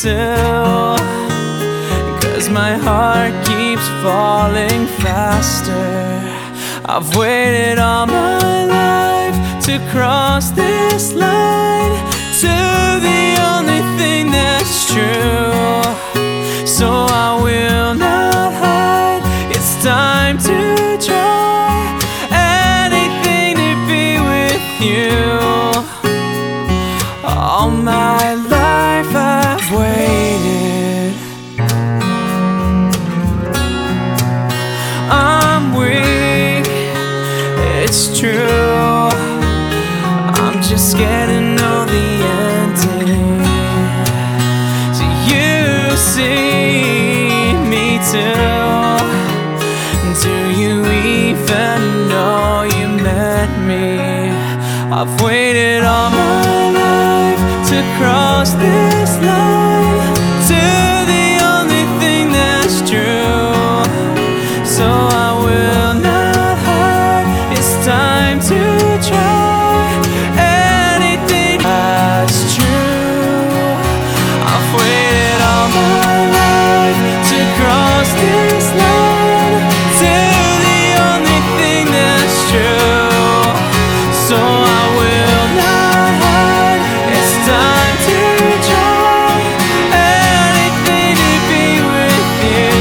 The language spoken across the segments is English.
too, 'cause my heart keeps falling faster. I've waited all my life to cross this line, to the only thing that's true. So I will not hide, it's time to try anything to be with you. All my life I've waited. I'm weak, it's true. I'm just scared to know the ending. Do you see me too? Do you even know you met me? I've waited all my life to cross this line, to the only thing that's true. So I will not hide, it's time to try anything that's true. I've waited all my life to cross this line, to the only thing that's true. So I will not hide, it's time to try anything to be with you.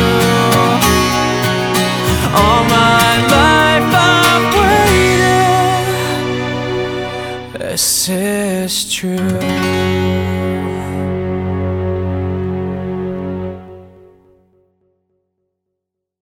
All my life I've waited, this is true.